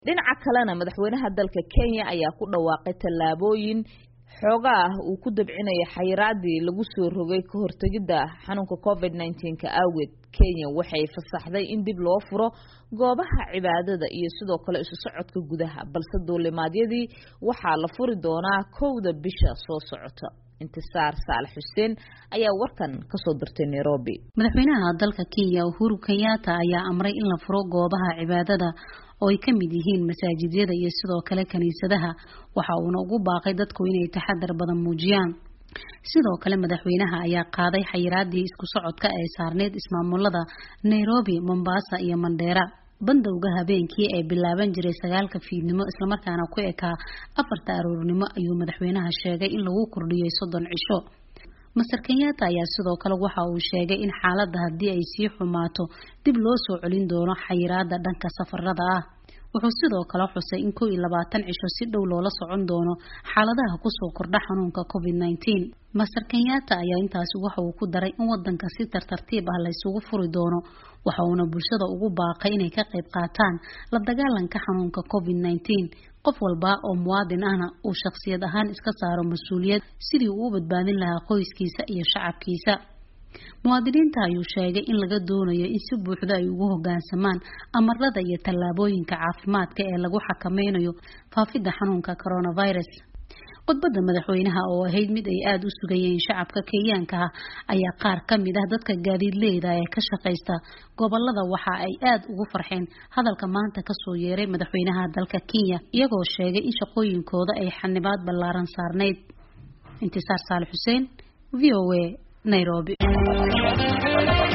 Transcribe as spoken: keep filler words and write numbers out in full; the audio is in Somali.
dhinaca kalena madaxweynaha dalka Kenya ayaa ku dhawaaqay tallaabooyin xoogaa uu ku dabcinaya xayiraadii lagu soo rogay ka hortagida xanuunka covid nineteen ka awgeed. Kenya waxay fasaxday in dib loo furo goobaha cibaadada iyo sidoo kale isu socodka gudaha, balse duulimaadyadii waxaa la furi doonaa kowda bisha soo socota. Intisaar Saalax Xuseen ayaa warkan ka soo dirtay Nairobi. Madaxweynaha dalka Kenya Uhuru Kenyatta ayaa amray in la furo goobaha cibaadada oo ay ka mid yihiin masaajidyada iyo sidoo kale kaniisadaha, waxa uu ugu baaqay dadku inay taxadar badan muujiyaan. sidoo kale madaxweynaha ayaa qaaday xayiraadii isku socodka ee saarneed ismaamulada Nairobi, Mombasa iyo Mandera. bandowga habeenkii ay bilaaban jiray sagaalka fiidnimo isla markaana ku ekaa afarta aroornimo ayuu madaxweynaha sheegay in lagu kordhiyay soddon cisho. Masar Kenyatta ayaa sidoo kale waxa uu sheegay in xaaladda haddii ay sii xumaato dib loo soo celin doono xayiraadda dhanka safarada ah. wuxuu sidoo kale xusay in kow iyo labaatan cisho si dhow loola socon doono xaaladaha ku soo kordha xanuunka covid nineteen. Masar Kenyatta ayaa intaas waxa uu ku daray in wadanka si tartiib ah la isugu furi doono, waxa uuna bulshada ugu baaqay inay ka qayb qaataan la dagaalanka xanuunka covid nineteen. qof walba oo muwaadin ahna uu shakhsiyad ahaan iska saaro mas'uuliyad sidii uu u badbaadin lahaa qoyskiisa iyo shacabkiisa. muwaadiniinta ayuu sheegay in laga doonayo in si buuxda ay ugu hoggaansamaan amarada iyo tallaabooyinka caafimaadka ee lagu xakameynayo faafidda xanuunka coronavirus. khudbadda madaxweynaha oo ahayd mid ay aad u sugayeen shacabka Kenyaanka ah ayaa qaar ka mid ah dadka gaadiidleyda ee ka shaqeysta gobolada waxa ay aad ugu farxeen hadalka maanta ka soo yeeray madaxweynaha dalka Kenya, iyagoo sheegay in shaqooyinkooda ay xanibaad ballaaran saarneyd. Intisaar Saalax Xuseen, V O A, Nairobi.